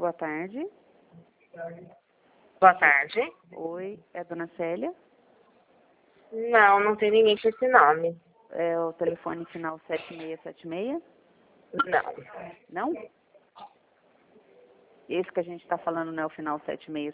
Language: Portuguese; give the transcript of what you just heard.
boa tarde. Boa tarde. Oi, é a dona Célia? Não, não tem ninguém com esse nome. É o telefone final 7676? Não. Não? Esse que a gente está falando não é o final 7676?